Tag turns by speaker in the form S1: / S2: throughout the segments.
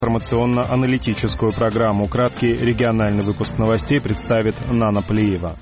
S1: Информационно-аналитическую программу. Краткий региональный выпуск новостей представит Нана Плиева.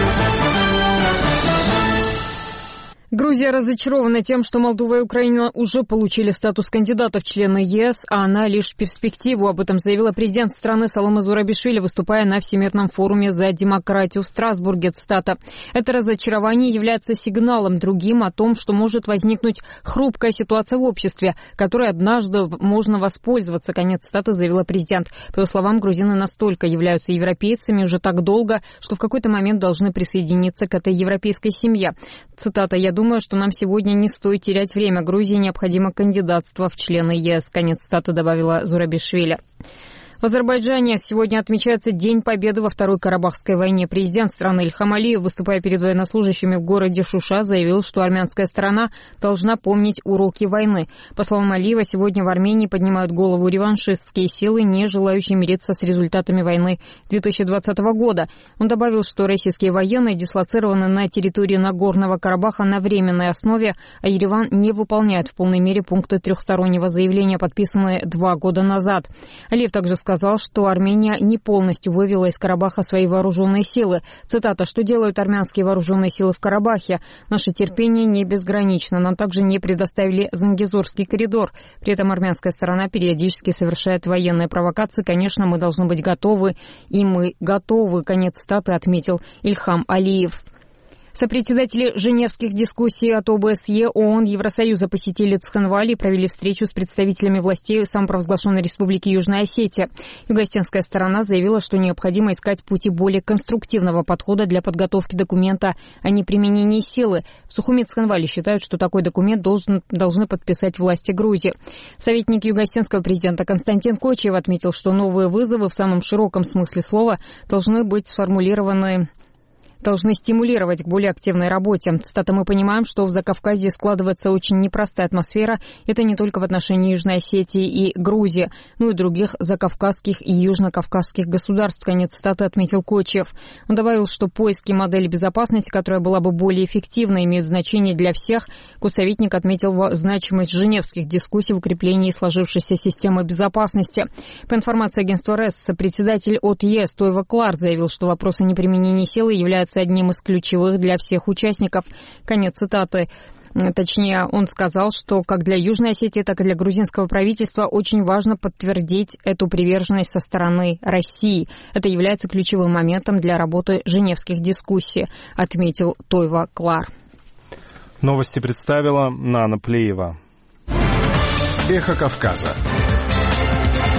S2: Грузия разочарована тем, что Молдова и Украина уже получили статус кандидатов в члены ЕС, а она лишь перспективу. Об этом заявила президент страны Саломе Зурабишвили, выступая на Всемирном форуме за демократию в Страсбурге. Цитата. «Это разочарование является сигналом другим о том, что может возникнуть хрупкая ситуация в обществе, которой однажды можно воспользоваться». Конец цитаты, заявила президент. По ее словам, грузины настолько являются европейцами уже так долго, что в какой-то момент должны присоединиться к этой европейской семье. Цитата. «Я думаю, что нам сегодня не стоит терять время. Грузии необходимо кандидатство в члены ЕС», конец цитаты, добавила Зурабишвили. В Азербайджане сегодня отмечается День Победы во Второй Карабахской войне. Президент страны Ильхам Алиев, выступая перед военнослужащими в городе Шуша, заявил, что армянская сторона должна помнить уроки войны. По словам Алиева, сегодня в Армении поднимают голову реваншистские силы, не желающие мириться с результатами войны 2020 года. Он добавил, что российские военные дислоцированы на территории Нагорного Карабаха на временной основе, а Ереван не выполняет в полной мере пункты трехстороннего заявления, подписанные 2 года назад. Алиев также сказал, что Армения не полностью вывела из Карабаха свои вооруженные силы. Цитата. «Что делают армянские вооруженные силы в Карабахе? Наше терпение не безгранично. Нам также не предоставили Зангезурский коридор». При этом армянская сторона периодически совершает военные провокации. Конечно, мы должны быть готовы, и мы готовы. Конец цитаты, отметил Ильхам Алиев. Сопредседатели женевских дискуссий от ОБСЕ, ООН, Евросоюза посетили Цхинваль и провели встречу с представителями властей самопровозглашенной республики Южная Осетия. Юго-осетинская сторона заявила, что необходимо искать пути более конструктивного подхода для подготовки документа о неприменении силы. В Сухуми Цхинвале считают, что такой документ должны подписать власти Грузии. Советник юго-осетинского президента Константин Кочиев отметил, что новые вызовы в самом широком смысле слова должны стимулировать к более активной работе. Цитата. «Мы понимаем, что в Закавказье складывается очень непростая атмосфера. Это не только в отношении Южной Осетии и Грузии, но и других закавказских и южнокавказских государств». Конец цитаты, отметил Кочиев. Он добавил, что поиски модели безопасности, которая была бы более эффективной, имеют значение для всех. Госсоветник отметил значимость женевских дискуссий в укреплении сложившейся системы безопасности. По информации агентства РЭС, председатель от ЕС Тойва Клар заявил, что вопросы неприменения силы являются одним из ключевых для всех участников. Конец цитаты. Точнее, он сказал, что как для Южной Осетии, так и для грузинского правительства очень важно подтвердить эту приверженность со стороны России. Это является ключевым моментом для работы женевских дискуссий, отметил Тойва Клар.
S1: Новости представила Нана Плиева.
S3: Эхо Кавказа.